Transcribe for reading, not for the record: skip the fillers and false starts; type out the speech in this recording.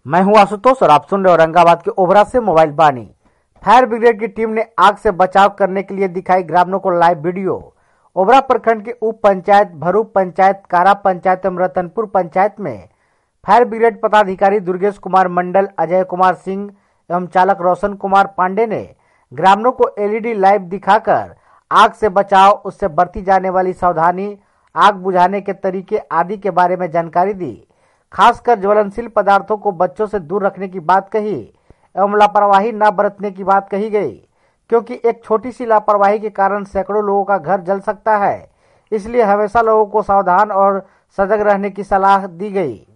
मैं हूं आशुतोष और आप सुन रहे औरंगाबाद के ओबरा से मोबाइल बानी। फायर ब्रिगेड की टीम ने आग से बचाव करने के लिए दिखाई ग्रामीणों को लाइव वीडियो। ओबरा प्रखंड के उप पंचायत, भरूप पंचायत, कारा पंचायत एवं रतनपुर पंचायत में फायर ब्रिगेड पदाधिकारी दुर्गेश कुमार मंडल, अजय कुमार सिंह एवं चालक रोशन कुमार पांडे ने ग्रामीणों को एलईडी लाइव दिखाकर आग से बचाव, उससे बरती जाने वाली सावधानी, आग बुझाने के तरीके आदि के बारे में जानकारी दी। खासकर ज्वलनशील पदार्थों को बच्चों से दूर रखने की बात कही एवं लापरवाही न बरतने की बात कही गई, क्योंकि एक छोटी सी लापरवाही के कारण सैकड़ों लोगों का घर जल सकता है। इसलिए हमेशा लोगों को सावधान और सजग रहने की सलाह दी गई।